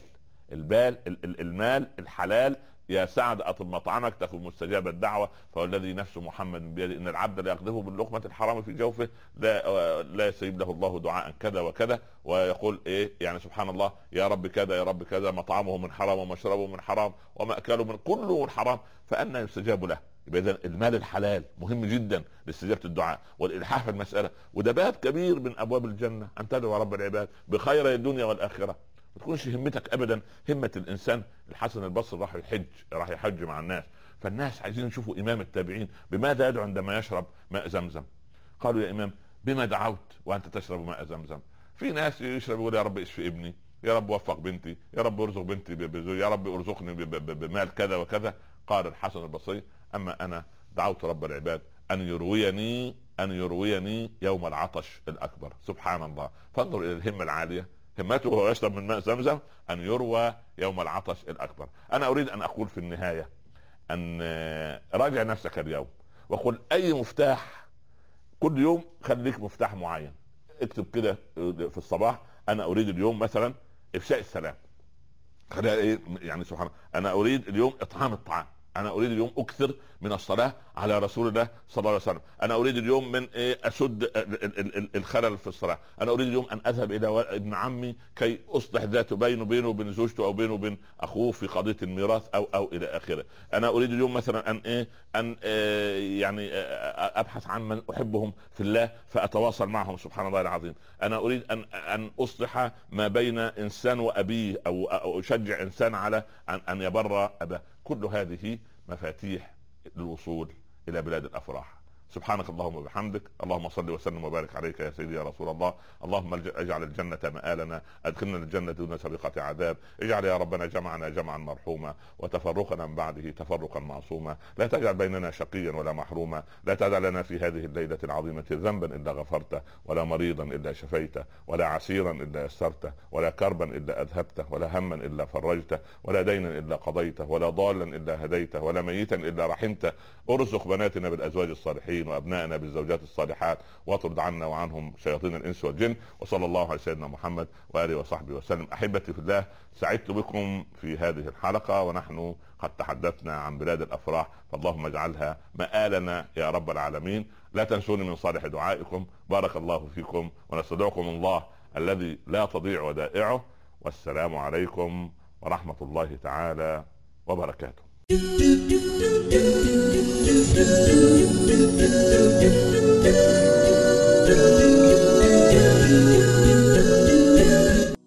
المال الحلال. يا سعد أطب مطعمك تكن مستجاب الدعوة، فوالذي نفس محمد بيده إن العبد لا يقذفه باللقمة الحرام في جوفه لا يستجيب له الله دعاء كذا وكذا، ويقول إيه يعني سبحان الله يا رب كذا يا رب كذا، مطعمه من حرام ومشربه من حرام ومأكله من كله من حرام فأنا يستجاب له. إذا المال الحلال مهم جدا لاستجابة الدعاء والإلحاح في المسألة، وده باب كبير من أبواب الجنة، أن تدعو رب العباد بخير الدنيا والآخرة. ما تكونش همتك ابدا همه الانسان. الحسن البصري راح يحج مع الناس، فالناس عايزين يشوفوا امام التابعين بماذا يدعو عندما يشرب ماء زمزم. قالوا يا امام بما دعوت وانت تشرب ماء زمزم؟ في ناس يشرب يقول يا رب اشفي ابني، يا رب وفق بنتي، يا رب ارزق بنتي يا رب ارزقني بمال كذا وكذا. قال الحسن البصري اما انا دعوت رب العباد ان يرويني يوم العطش الاكبر. سبحان الله. فانظر الى الهمه العاليه، همته وهو يشرب من ماء زمزم أن يروى يوم العطش الأكبر. أنا أريد أن أقول في النهاية أن راجع نفسك اليوم وقل أي مفتاح، كل يوم خليك مفتاح معين. اكتب كده في الصباح أنا أريد اليوم مثلا إفشاء السلام، خليها إيه يعني سبحان الله. أنا أريد اليوم إطعام الطعام، أنا أريد اليوم أكثر من الصلاة على رسول الله صلى الله عليه وسلم، أنا أريد اليوم من أسد الخلل في الصلاة، أنا أريد اليوم أن أذهب إلى ابن عمي كي أصلح ذاته بينه وبين زوجته أو بينه وبين أخوه في قضية الميراث أو إلى آخره. أنا أريد اليوم مثلا أن يعني أبحث عن من أحبهم في الله فأتواصل معهم سبحان الله العظيم. أنا أريد أن أصلح ما بين إنسان وأبيه أو أشجع إنسان على أن يبر أباه. كل هذه مفاتيح للوصول إلى بلاد الأفراح. سبحانك اللهم وبحمدك، اللهم صل وسلم وبارك عليك يا سيدي يا رسول الله. اللهم اجعل الجنة مآلنا، ادخلنا الجنة دون سابقة عذاب. اجعل يا ربنا جمعنا جمعا مرحوما وتفرقنا من بعده تفرقا معصوما. لا تجعل بيننا شقيا ولا محروما. لا تدع لنا في هذه الليلة العظيمة ذنبا إلا غفرته، ولا مريضا إلا شفيته، ولا عسيرا إلا يسرته، ولا كربا إلا أذهبته، ولا هما إلا فرجته، ولا دينا إلا قضيته، ولا ضالا إلا هديته، ولا ميتا إلا رحمته. ارزق بناتنا بالأزواج الصالحين وابنائنا بالزوجات الصالحات، واطرد عنا وعنهم شياطين الانس والجن. وصلى الله على سيدنا محمد واله وصحبه وسلم. احبتي في الله، سعدت بكم في هذه الحلقه ونحن قد تحدثنا عن بلاد الافراح، فاللهم اجعلها مآلنا يا رب العالمين. لا تنسوني من صالح دعائكم. بارك الله فيكم، ونستودعكم الله الذي لا تضيع ودائعه. والسلام عليكم ورحمه الله تعالى وبركاته.